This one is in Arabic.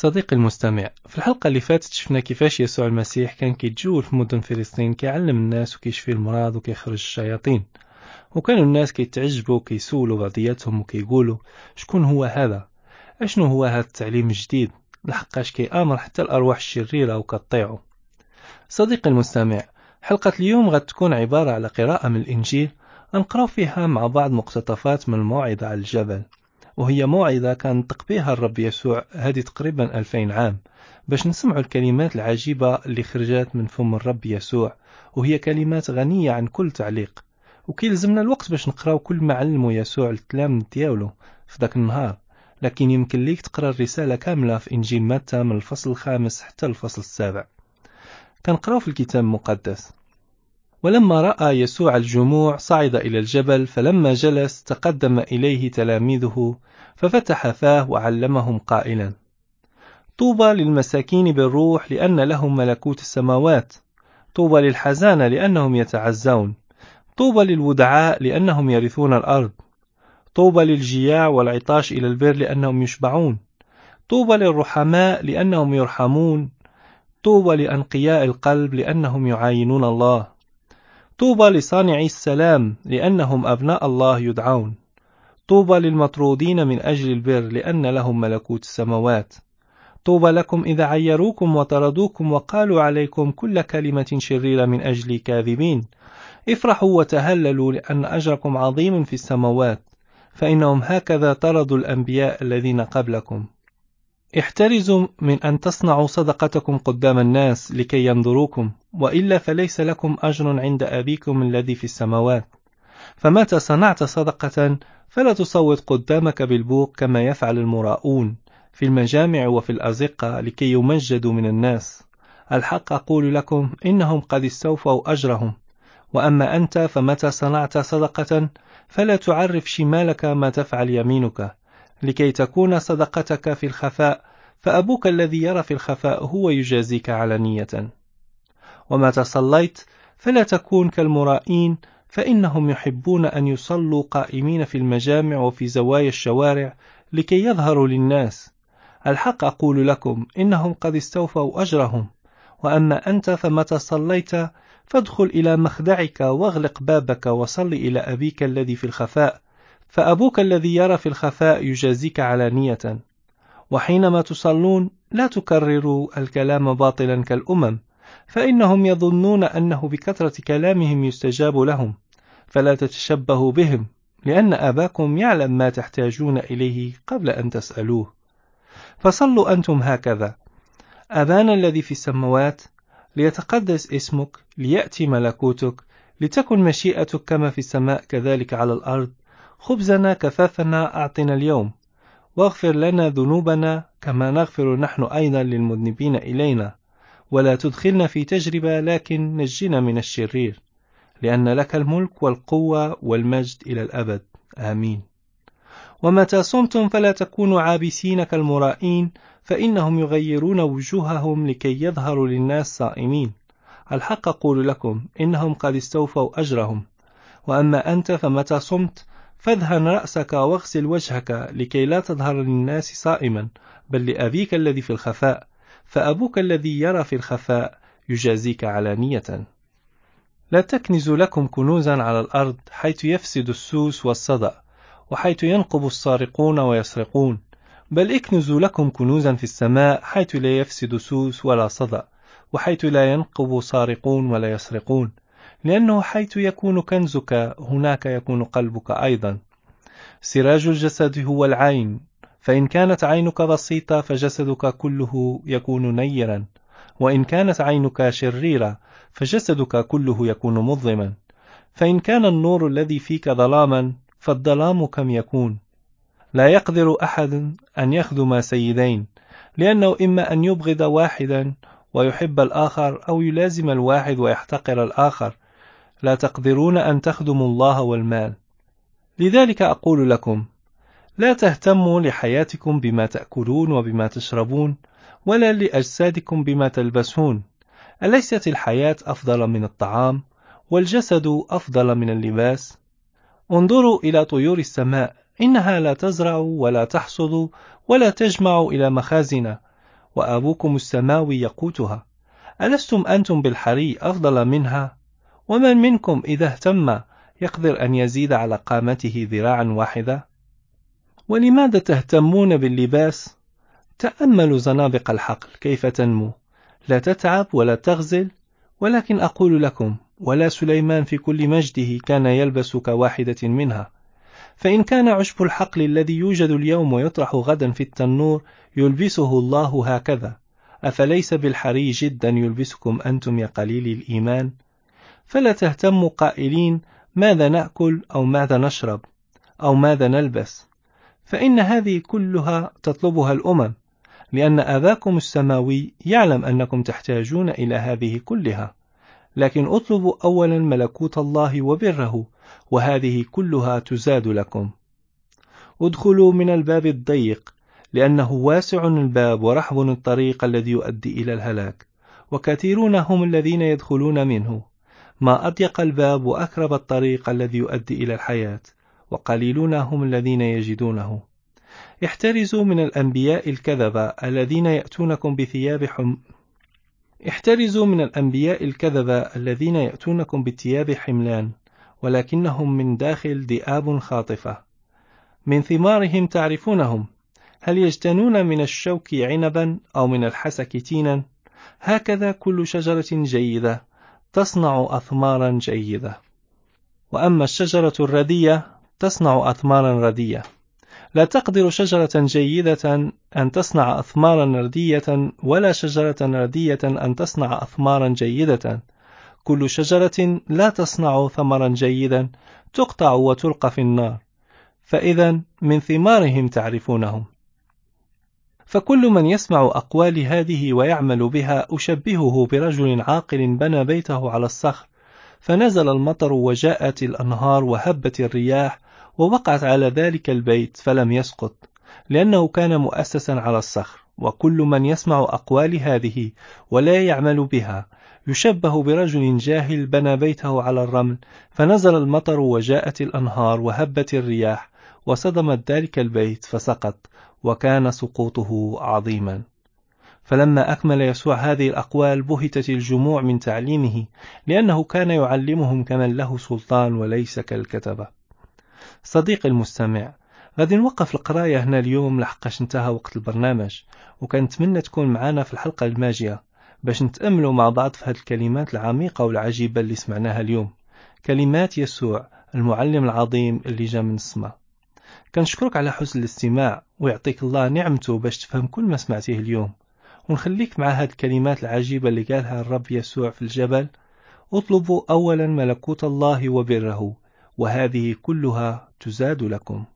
صديقي المستمع، في الحلقة اللي فاتت شفنا كيفاش يسوع المسيح كان كيتجول في مدن فلسطين كيعلم الناس وكيشفي المرض وكيخرج الشياطين، وكانوا الناس كيتعجبوا وكيسولوا بعضياتهم وكيقولوا شكون هو هذا؟ اشنو هو هذا التعليم الجديد؟ لحقاش كيامر حتى الارواح الشريرة وكتطيعوا. صديقي المستمع، حلقة اليوم غتكون عبارة على قراءة من الإنجيل نقرأ فيها مع بعض مقتطفات من الموعظة على الجبل، وهي موعظة كان نطق بها الرب يسوع هذه تقريبا 2000 عام باش نسمع الكلمات العجيبة اللي خرجت من فم الرب يسوع، وهي كلمات غنية عن كل تعليق، وكيلزمنا الوقت باش نقراو كل ما علمه يسوع التلاميذ ديالو في ذاك النهار. لكن يمكن ليك تقرأ الرسالة كاملة في إنجيل متى من الفصل 5 حتى الفصل 7. كنقراو في الكتاب المقدس: ولما رأى يسوع الجموع صعد إلى الجبل، فلما جلس تقدم إليه تلاميذه ففتح فاه وعلمهم قائلا: طوبى للمساكين بالروح لأن لهم ملكوت السماوات، طوبى للحزانة لأنهم يتعزون، طوبى للودعاء لأنهم يرثون الأرض، طوبى للجياع والعطاش إلى البر لأنهم يشبعون، طوبى للرحماء لأنهم يرحمون، طوبى لأنقياء القلب لأنهم يعاينون الله، طوبى لصانعي السلام لأنهم أبناء الله يدعون، طوبى للمطرودين من أجل البر لأن لهم ملكوت السماوات، طوبى لكم إذا عيروكم وطردوكم وقالوا عليكم كل كلمة شريرة من أجل كاذبين، افرحوا وتهللوا لأن أجركم عظيم في السماوات، فإنهم هكذا طردوا الأنبياء الذين قبلكم. احترزوا من أن تصنعوا صدقتكم قدام الناس لكي ينظروكم، وإلا فليس لكم أجر عند أبيكم الذي في السماوات. فمتى صنعت صدقة فلا تصوت قدامك بالبوق كما يفعل المراؤون في المجامع وفي الأزقة لكي يمجدوا من الناس. الحق أقول لكم إنهم قد استوفوا أجرهم. وأما أنت فمتى صنعت صدقة فلا تعرف شمالك ما تفعل يمينك، لكي تكون صدقتك في الخفاء، فأبوك الذي يرى في الخفاء هو يجازيك علانية. ومتى صليت فلا تكون كالمرائين، فإنهم يحبون أن يصلوا قائمين في المجامع وفي زوايا الشوارع لكي يظهروا للناس. الحق أقول لكم إنهم قد استوفوا أجرهم. وأما أنت فمتى صليت فادخل إلى مخدعك واغلق بابك وصل إلى أبيك الذي في الخفاء، فأبوك الذي يرى في الخفاء يجازيك علانية. وحينما تصلون لا تكرروا الكلام باطلا كالأمم، فإنهم يظنون أنه بكثرة كلامهم يستجاب لهم، فلا تتشبهوا بهم، لأن أباكم يعلم ما تحتاجون إليه قبل أن تسألوه. فصلوا أنتم هكذا: أبانا الذي في السماوات، ليتقدس اسمك، ليأتي ملكوتك، لتكن مشيئتك كما في السماء كذلك على الأرض. خبزنا كفافنا أعطنا اليوم، واغفر لنا ذنوبنا كما نغفر نحن أيضا للمذنبين إلينا، ولا تدخلنا في تجربة لكن نجنا من الشرير، لأن لك الملك والقوة والمجد إلى الأبد، آمين. ومتى صمتم فلا تكونوا عابسين كالمرائين، فإنهم يغيرون وجوههم لكي يظهروا للناس صائمين. الحق أقول لكم إنهم قد استوفوا أجرهم. وأما أنت فمتى صمت فادهن رأسك واغسل وجهك لكي لا تظهر للناس صائما، بل لأبيك الذي في الخفاء، فأبوك الذي يرى في الخفاء يجازيك علانية. لا تكنزوا لكم كنوزا على الأرض حيث يفسد السوس والصدأ، وحيث ينقب السارقون ويسرقون، بل اكنزوا لكم كنوزا في السماء حيث لا يفسد سوس ولا صدأ، وحيث لا ينقب سارقون ولا يسرقون، لأنه حيث يكون كنزك هناك يكون قلبك أيضا. سراج الجسد هو العين، فإن كانت عينك بسيطة فجسدك كله يكون نيرا، وإن كانت عينك شريرة فجسدك كله يكون مظلما. فإن كان النور الذي فيك ظلاما فالظلام كم يكون؟ لا يقدر أحد أن يخدم سيدين، لأنه إما أن يبغض واحدا ويحب الآخر، أو يلازم الواحد ويحتقر الآخر. لا تقدرون أن تخدموا الله والمال. لذلك أقول لكم: لا تهتموا لحياتكم بما تأكلون وبما تشربون، ولا لأجسادكم بما تلبسون. أليست الحياة أفضل من الطعام، والجسد أفضل من اللباس؟ انظروا إلى طيور السماء، إنها لا تزرع ولا تحصد ولا تجمع إلى مخازن، وأبوكم السماوي يقوتها. ألستم أنتم بالحري أفضل منها؟ ومن منكم إذا اهتم يقدر أن يزيد على قامته ذراعا واحدة؟ ولماذا تهتمون باللباس؟ تأملوا زنابق الحقل كيف تنمو، لا تتعب ولا تغزل. ولكن أقول لكم، ولا سليمان في كل مجده كان يلبس كواحدة منها. فإن كان عشب الحقل الذي يوجد اليوم ويطرح غدا في التنور يلبسه الله هكذا، أفليس بالحري جدا يلبسكم أنتم يا قليل الإيمان؟ فلا تهتموا قائلين ماذا نأكل أو ماذا نشرب أو ماذا نلبس، فإن هذه كلها تطلبها الأمم، لأن أباكم السماوي يعلم أنكم تحتاجون إلى هذه كلها. لكن اطلبوا أولا ملكوت الله وبره، وهذه كلها تزاد لكم. ادخلوا من الباب الضيق، لأنه واسع الباب ورحب الطريق الذي يؤدي إلى الهلاك، وكثيرون هم الذين يدخلون منه. ما أضيق الباب وأكرب الطريق الذي يؤدي إلى الحياة، وقليلون هم الذين يجدونه. احترزوا من الأنبياء الكذبة الذين يأتونكم بثياب حملان، ولكنهم من داخل ذئاب خاطفة. من ثمارهم تعرفونهم، هل يجتنون من الشوك عنبا أو من الحسك تينا؟ هكذا كل شجرة جيدة تصنع أثمارا جيدة، وأما الشجرة الردية تصنع أثمارا ردية. لا تقدر شجرة جيدة أن تصنع أثمارا ردية، ولا شجرة ردية أن تصنع أثمارا جيدة. كل شجرة لا تصنع ثمرا جيدا تقطع وتلقى في النار. فإذا من ثمارهم تعرفونهم. فكل من يسمع أقوال هذه ويعمل بها أشبهه برجل عاقل بنى بيته على الصخر، فنزل المطر وجاءت الأنهار وهبت الرياح ووقعت على ذلك البيت فلم يسقط، لأنه كان مؤسسا على الصخر. وكل من يسمع أقوال هذه ولا يعمل بها يشبه برجل جاهل بنى بيته على الرمل، فنزل المطر وجاءت الأنهار وهبت الرياح وصدمت ذلك البيت فسقط، وكان سقوطه عظيما. فلما أكمل يسوع هذه الأقوال بهتت الجموع من تعليمه، لأنه كان يعلمهم كمن له سلطان وليس كالكتبة. صديقي المستمع، غادي نوقف القراية هنا اليوم لحقاش انتهى وقت البرنامج، وكان نتمنى تكون معنا في الحلقة الماجية باش نتأملوا مع بعض في هذه الكلمات العميقة والعجيبة اللي سمعناها اليوم، كلمات يسوع المعلم العظيم اللي جاء من السماء. كنشكرك على حسن الاستماع، ويعطيك الله نعمته باش تفهم كل ما سمعتيه اليوم. ونخليك مع هذه الكلمات العجيبة اللي قالها الرب يسوع في الجبل: اطلبوا أولا ملكوت الله وبره، وهذه كلها تزاد لكم.